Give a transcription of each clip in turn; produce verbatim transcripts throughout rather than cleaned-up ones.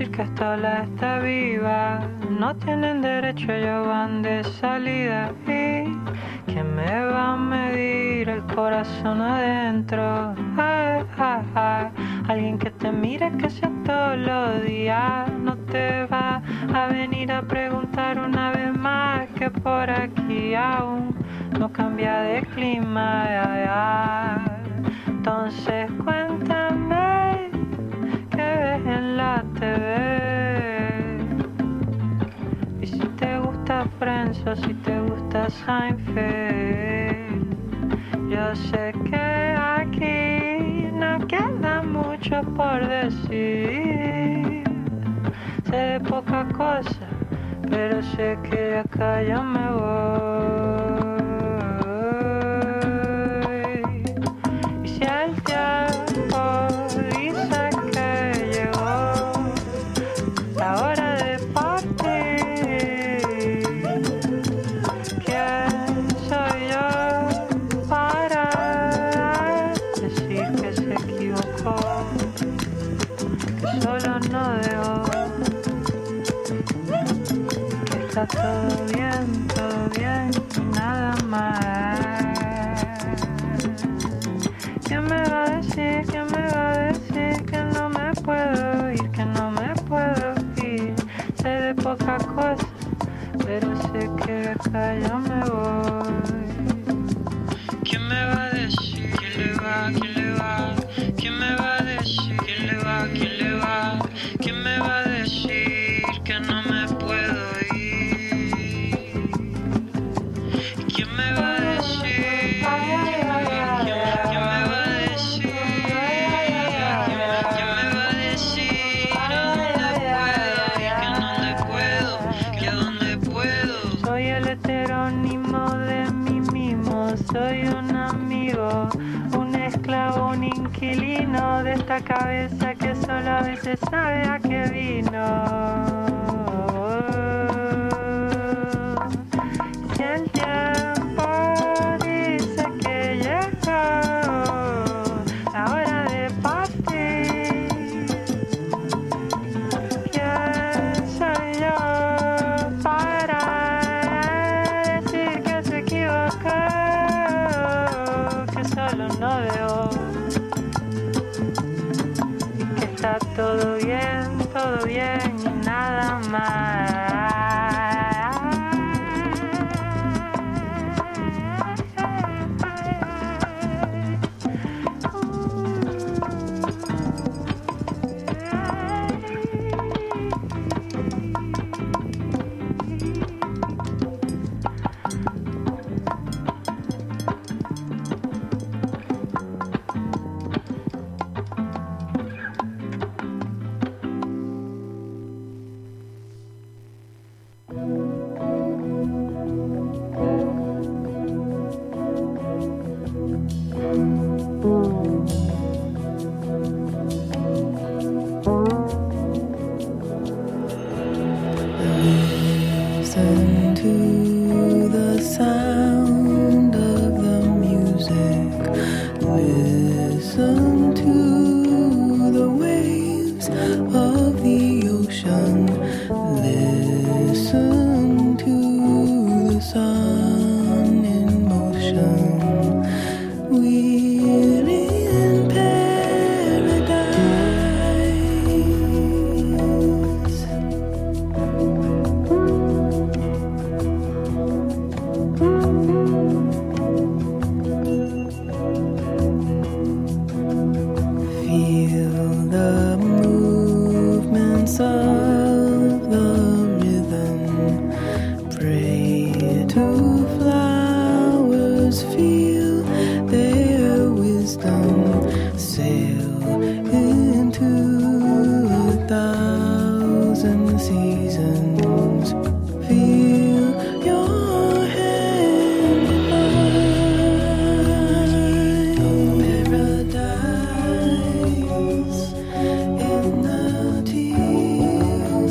decir que esta ola está viva. No tienen derecho, ellos van de salida. ¿Y quién me va a medir el corazón adentro? Ay, ay, ay. Alguien que te mire que sea todos los días. No te va a venir a preguntar una vez más que por aquí aún no cambia de clima. Ay, ay. Entonces cuéntame qué ves en la T V. Y si te gusta Friends o si te gusta Seinfeld. Yo sé que aquí no queda mucho por decir. Sé de poca cosa, pero sé que de acá yo me voy. Y si el tiempo dice que llegó la hora de partir, ¿quién soy yo para decir que se equivocó? Que solo no dejó. Está todo bien, todo bien, nada más. ¿Quién me va a decir, quién me va a decir que no me puedo ir, que no me puedo ir? Sé de poca cosa, pero sé que acá yo me voy. ¿Quién me va a decir, quién le va, quién le va? ¿Quién me va a decir, quién le va, quién le va? ¿Quién me va a decir que no me puedo ir? ¿Quién me va a decir? ¿Quién me va a decir? ¿Quién me va a decir a dónde puedo ir, que a dónde puedo? Soy el heterónimo de mí mismo, soy un amigo, un esclavo, un inquilino de esta cabeza que solo a veces sabe a qué vino. Si el tiempo dice que llegó la hora de partir, ¿quién soy yo para decir que se equivocó? Que solo no veo y que está todo bien, todo bien y nada más. Listen to the sound of the music. Listen to the waves of the ocean. Listen to the sun in motion. We're in paradise. Feel the movements of the rhythm. Pray to flowers, feel their wisdom. Sail into a thousand seasons. Feel your hand in mine. Paradise in the teal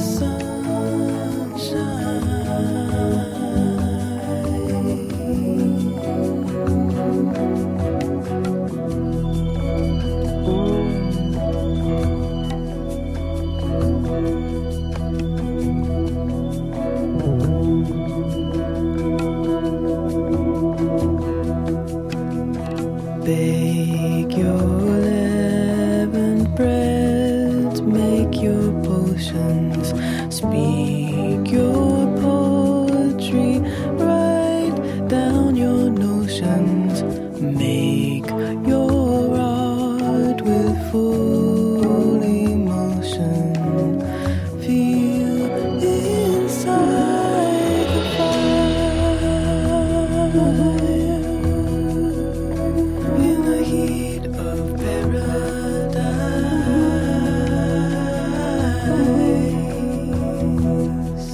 sunshine. Bake your leavened breads, make your potions, speak your poetry, write down your notions, make your art with full emotion, feel inside the fire. In the heat of paradise.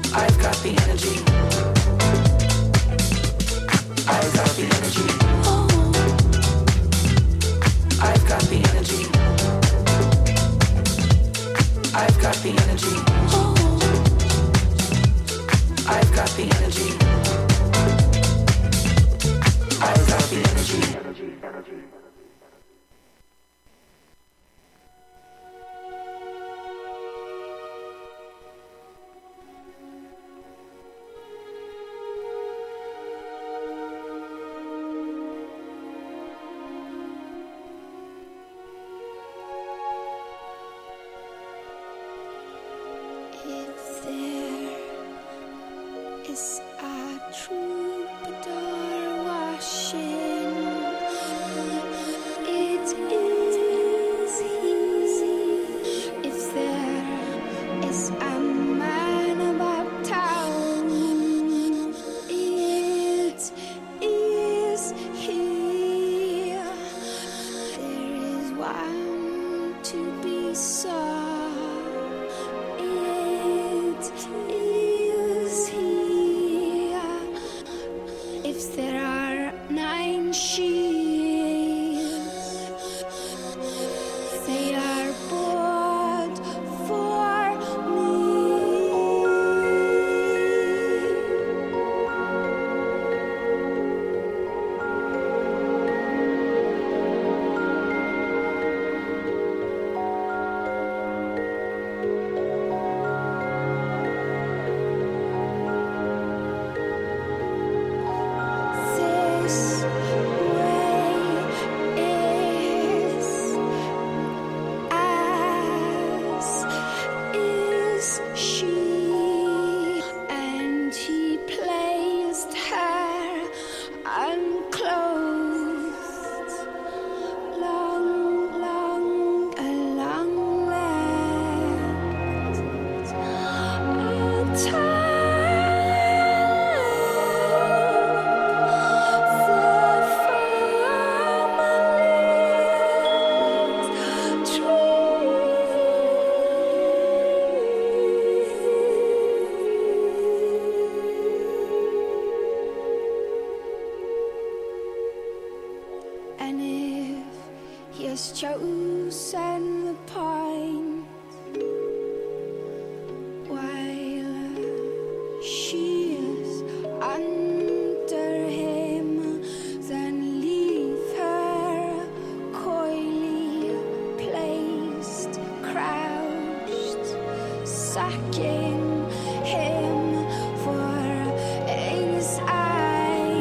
I've got the energy. I've got the energy. I've got the energy. I've got the energy. I've got the energy. I've got the energy. Chosen the pine while she is under him, then leave her coyly placed, crouched, sucking him for his eye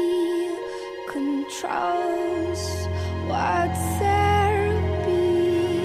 controls what there be.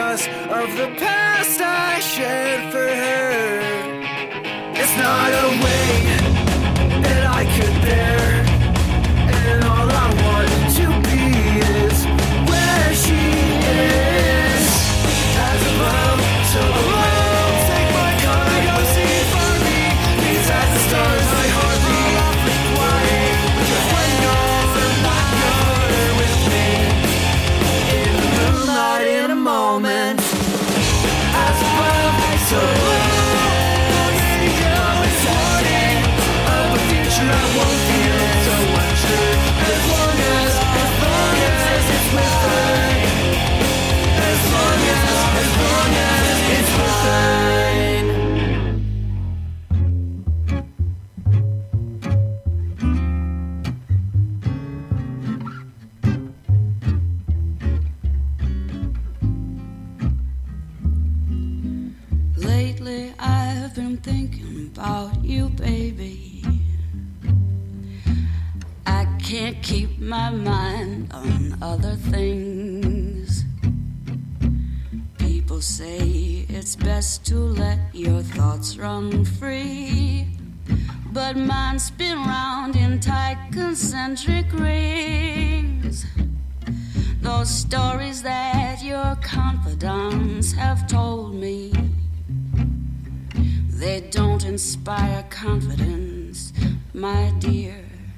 loss of the past I shared for her. It's not a weight that I could bear, and all I want to be is where she is. As above, so below, take my car, go see for me. These as the stars, my heart beat awfully quiet. Just when you're not you're with me, in the moonlight in a moment. As above, so below, already know it's warning of a future I won't feel so unsure. As long as, as long as it's with her. As long as, as long as it's with her. Lately I've been thinking about you, baby. I can't keep my mind on other things. People say it's best to let your thoughts run free, but mine spin round in tight concentric rings. Those stories that your confidants have told me, they don't inspire confidence, my dear.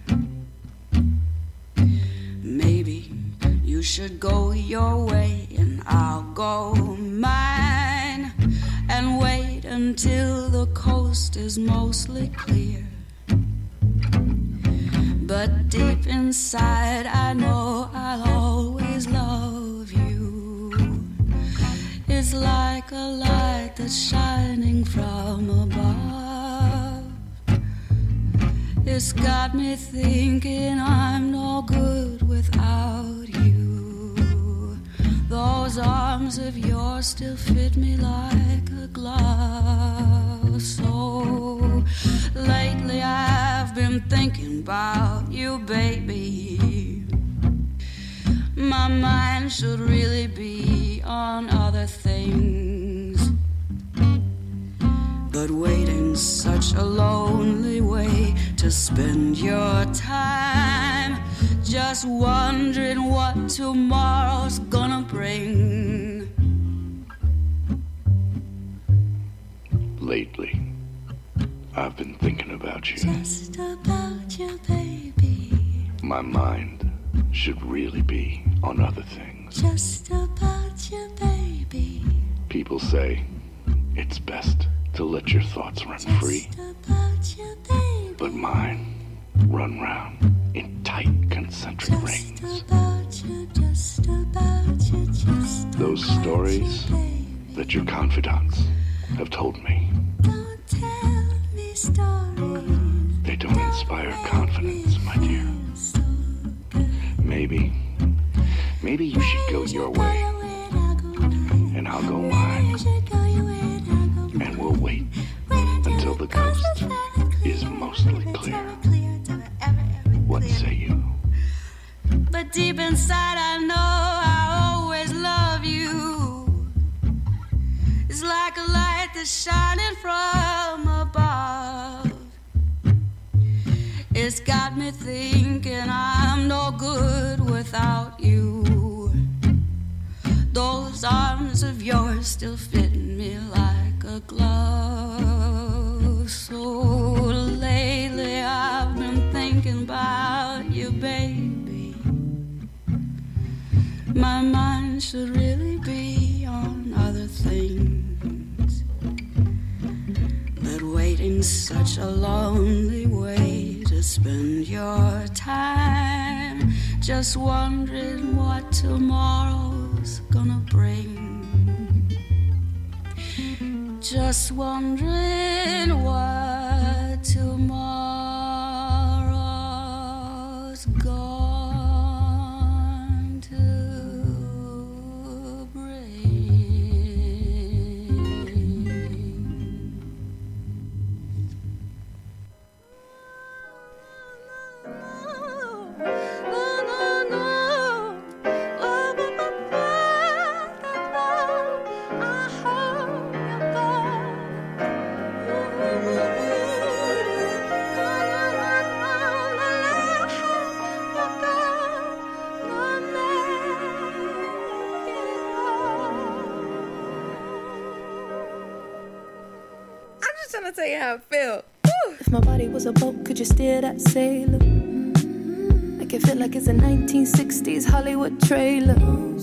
Maybe you should go your way and I'll go mine, and wait until the coast is mostly clear. But deep inside I know I'll always love you. It's like a light that's shining from above. It's got me thinking I'm no good without you. Those arms of yours still fit me like a glove. So lately I've been thinking about you, baby. My mind should really be on other things, but waiting's such a lonely way to spend your time, just wondering what tomorrow's gonna bring. Lately, I've been thinking about you. Just about you, baby. My mind should really be on other things. Just about you, baby. People say it's best to let your thoughts run Just free, about you, baby. but mine run round in tight concentric Just rings. about you, just about you, just Those about stories you, baby. that your confidants have told me, Don't tell me stories. they don't inspire confidence, my dear. So good. Maybe, maybe you should go your way, and I'll go mine, and we'll wait until the coast is mostly clear. What say you? But deep inside I know I always love you. It's like a light that's shining from above. It's got me thinking I'm no good without you. Those arms of yours still fit me like a glove. So lately I've been thinking about you, baby. My mind should really be on other things, but waiting's such a lonely way to spend your time, just wondering what tomorrow's gonna bring. Just wondering what tomorrow's going to bring. just trying to tell you how I feel. Woo. If my body was a boat, could you steer that sailor? Make it feel like it's a nineteen sixties Hollywood trailer.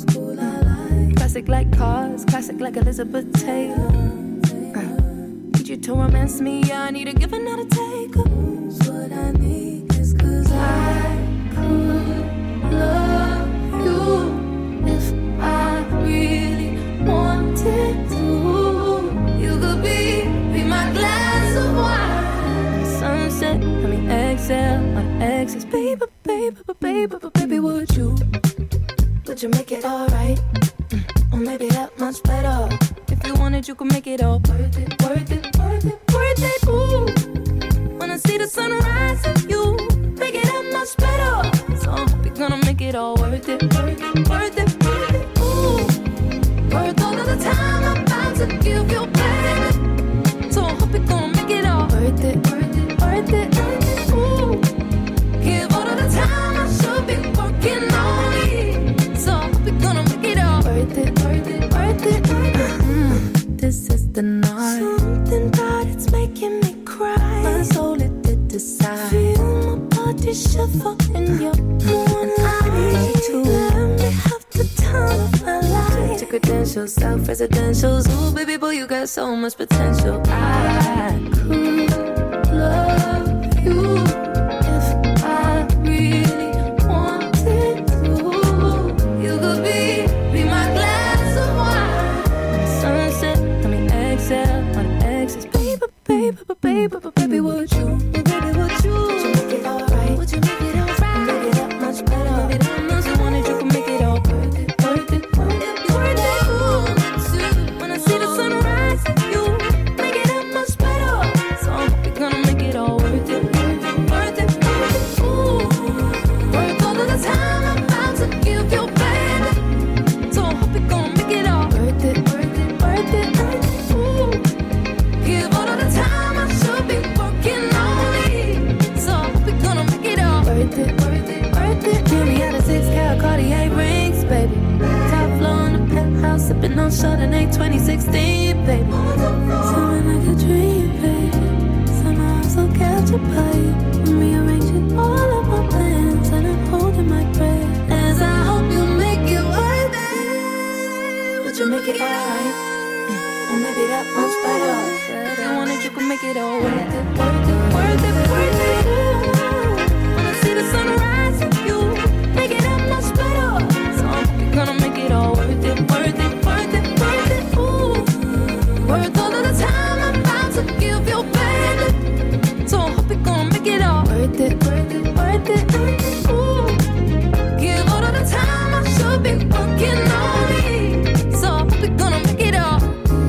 Classic like cars, classic like Elizabeth Taylor. Need you to romance me, yeah, I need a give and not a take. What I need is cause I could love you if I really wanted to. You could be, be my glass of wine. Sunset, I mean exhale, my exes. Baby, baby, baby, baby, baby, would you? Would you make it alright? Mm, or maybe that much better. If you wanted, you could make it all worth it, worth it, worth it, worth it. Ooh, when I see the sunrise and you make it that much better. So I hope you're gonna make it all worth it, worth it, worth it, worth it. Ooh, worth all of the time I'm about to give you, baby. So I hope you're gonna make it all worth it, worth it, worth it, worth it. Ooh, give all of the time I should be working on me. So I hope you're gonna make it all worth it, worth it, worth it, worth it. Mm, this is the night. Something about it's making me cry. My soul it did decide. Feel my body shiver in your moon. I need you to let me have the time of my life. Check your credentials, self-residentials. Ooh, baby boy, you got so much potential. I could love you if I really wanted to. You could be, be my glass of wine. Sunset, I mean exhale, my exes. Baby, baby, baby, baby, baby, would you? Baby, would you? Would you make it alright? Would you make it alright? Make it that much better. Make it that much you wanted, you can make it all worth it, worth it, worth it, worth it. Ooh, when I see the sunrise, you make it that much better. So I hope you're gonna make it all worth it, worth it, worth it, worth it. Ooh, worth all of the time I'm about to give you, baby. So I hope you're gonna make it all worth it, worth it, worth it, worth it. Ooh, give all of the time I should be working on me. So I hope you're gonna make it all worth it, worth it, worth it. Give me out of six cal Cartier rings, baby. Top floor in the penthouse, sipping on Chardonnay twenty sixteen, baby. Something like a dream, baby. Somehow I'm so captured by you. I'm rearranging all of my plans and I'm holding my breath as I hope you make it worth it. Would you make it alright? Mm, or maybe that much better. If you wanted, you could make it all worth it, worth it, worth it, worth it. Ooh, when I see the sunrise, you make it that much better. So I hope you're gonna make it all worth it, worth it, worth it, worth it. Ooh, worth all of the time I'm about to give you, baby. So I hope you're gonna make it all worth it, worth it, worth it, worth it. Ooh, give all of the time I should be working on me. So I hope you're gonna make it all.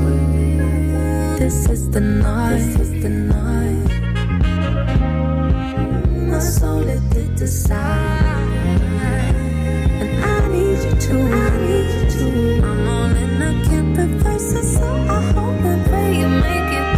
This is the night, this is the night. My soul it did decide, and I need you to, I need you to. I'm all in, I can't reverse it, so I hope and pray you make it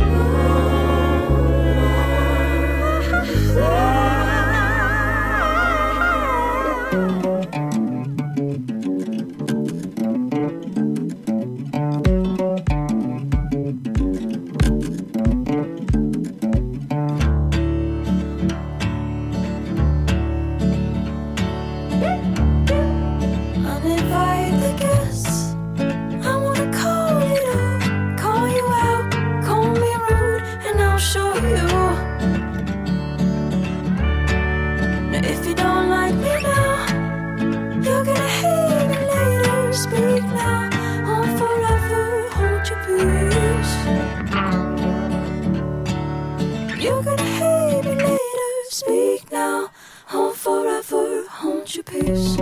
uninvite the guests. I wanna call it up, call you out, call me rude, and I'll show you. Now if you don't like me now, you're gonna hate me later. Speak now, I'll forever hold your peace. You're gonna hate me later. Speak now, I'll forever hold your peace.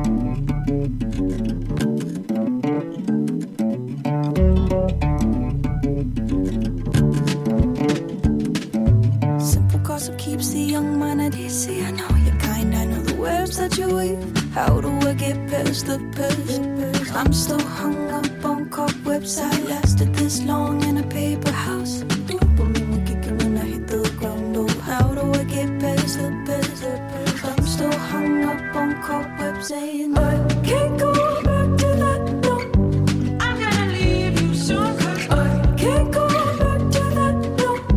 Simple gossip keeps the young mind at ease. I know you're kind, I know the webs that you weave. How do I get past the past? I'm still hung up on cobwebs. I lasted this long in a paper house. Dopamine kicking when I hit the ground. Oh, how do I get past the past? I'm still hung up on cobwebs, saying I can't go back to that. No, I'm gonna leave you so close. I can't go back to that. No.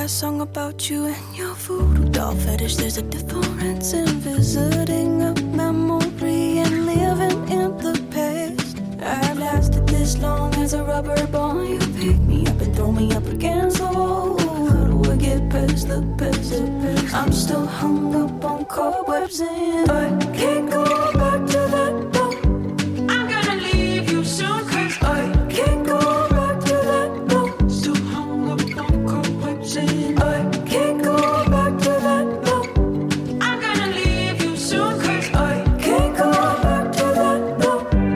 last song about you and your voodoo doll fetish. There's a difference in visiting a memory and living in the past. I've lasted this long as a rubber ball. You pick me up and throw me up against the wall. How do I get past the past? I'm still hung up on cobwebs and I can't go back to that door. I'm gonna leave you soon, cause I can't go back to that door. Still hung up on cobwebs and I can't go back to that door. I'm gonna leave you soon, cause I can't go back to that door.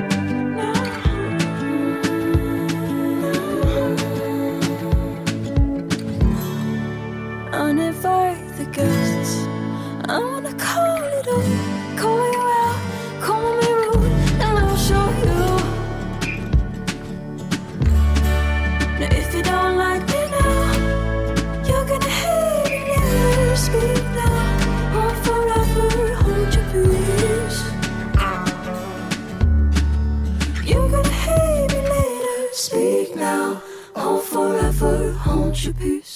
Uninvite the guests. I wanna call it up, call you out, call me rude, and I'll show you. Now if you don't like me now, you're gonna hate me later. Speak now, or forever hold your peace. You're gonna hate me later. Speak now, or forever hold your peace.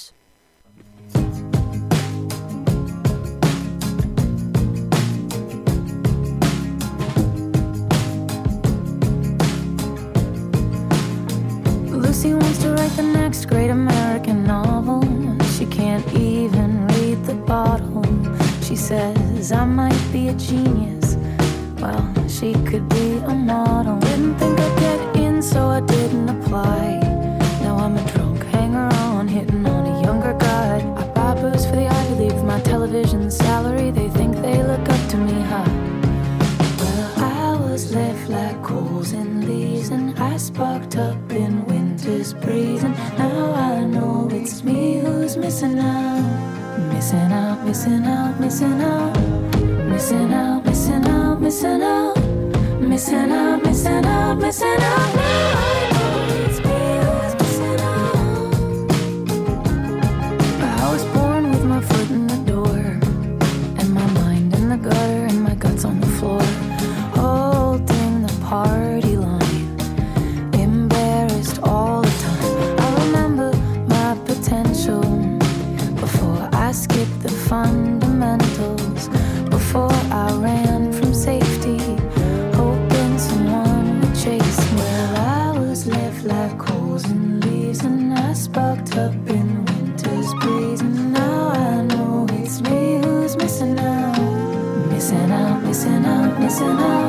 Lucy wants to write the next great American novel. She can't even read the bottle. She says I might be a genius. Well, she could be a model. Didn't think I'd get in, so I didn't apply. Now I'm a drunk hanger-on, hitting on a younger guy. I buy booze for the Ivy League with my television salary. They think they look up to me, huh? Well, I was left like coals and leaves, and I sparked up in winter's breeze. And now I know it's me who's missing out. Missing out, missing out, missing out. Missing out, missing out, missing out. Missing out, missing out, missing out. Now I know it's me who's missing out. I was born with my foot in the door, and my mind in the gutter, and my guts on the floor, holding the party line, embarrassed all the time. I remember my potential before I skipped the fundamentals, before I ran from safety, hoping someone would chase me. Well, I was left like coals and leaves, and I sparked up in winter's breeze. And now I know it's me who's missing out. Missing out, missing out, missing out.